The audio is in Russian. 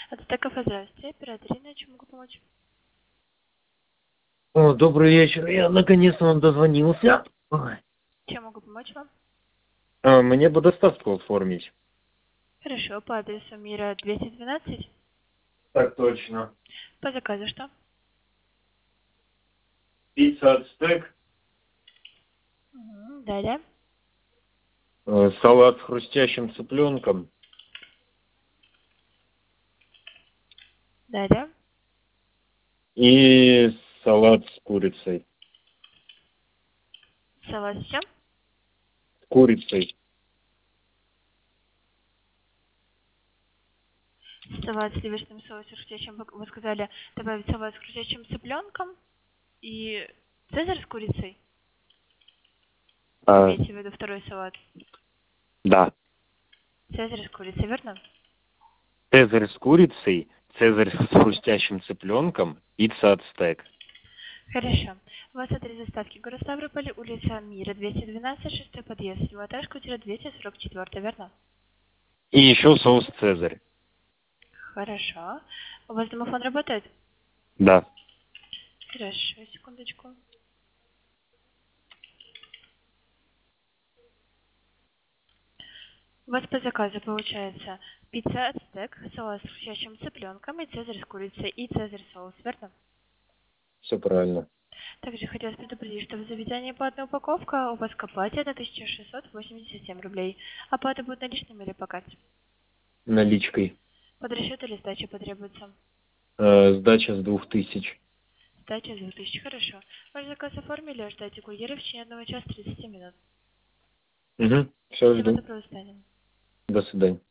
От Стеков, здравствуйте. Оператор Ирина, чем могу помочь? О, добрый вечер. Я наконец-то вам дозвонился. Ой. Чем могу помочь вам? Мне бы доставку оформить. Хорошо, по адресу Мира 212. Так точно. По заказу что? Пицца от стек, Далее. салат с хрустящим цыпленком Далее. и салат с курицей. Салат с чем? С курицей. Салат с сливочным соусом, хрустящим, вы сказали, добавить салат с хрустящим цыпленком и цезарь с курицей. А, Имеете в виду второй салат? да. Цезарь с курицей, верно? Цезарь с курицей, цезарь с хрустящим цыпленком, пицца от стек. Хорошо. У вас адрес доставки город Ставрополь, улица Мира 212, 6 подъезд, этаж, квартира 244, верно? И еще соус цезарь. Хорошо. У вас домофон работает? Да. Хорошо, секундочку. У вас по заказу получается пицца от стек, салат с хрустящим цыпленком и цезарь с курицей и цезарь соус, верно? Все правильно. Также хотелось предупредить, что в заведении платная упаковка, у вас к оплате 1687 рублей. Оплата будет наличными или по карте? Наличкой. Под расчет или сдача потребуется? Сдача с 2000. Сдача за 2000, хорошо. Ваш заказ оформили, ждайте курьера в течение 1 часа 30 минут. Угу. Все, Спасибо, жду. доброго свидания. До свидания.